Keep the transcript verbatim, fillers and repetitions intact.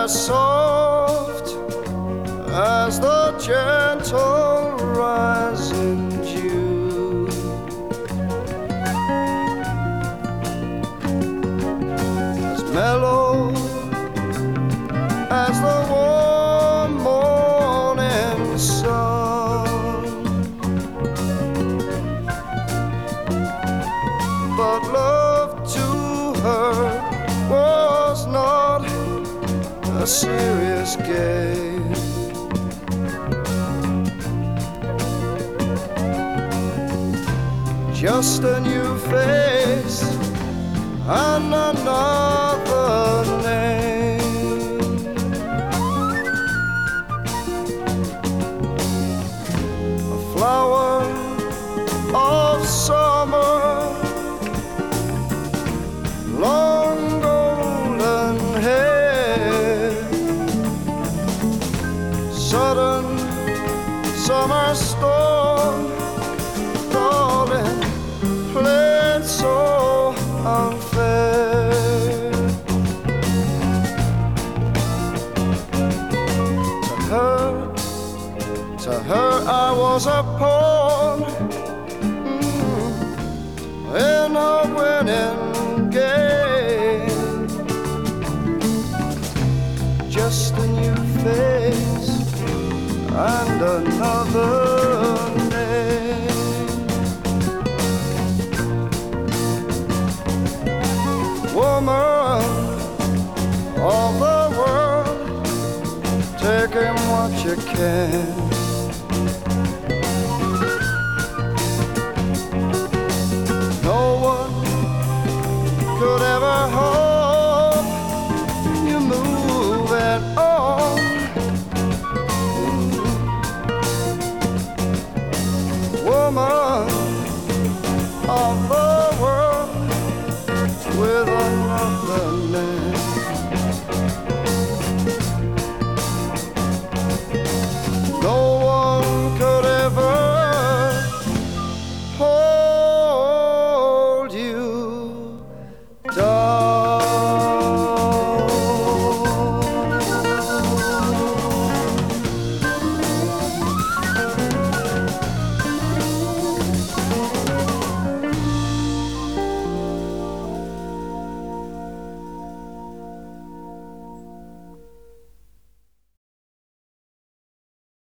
as soft as the gentle rising dew, as mellow as the warm morning sun. But love to her was not a serious game. Just a new face and another name. A flower of summer, long golden hair, sudden summer storm, darling, played so unfair. To her, to her I was a pawn mm, in a winning game. Just a new face and another name. Woman of the world, taking what you can.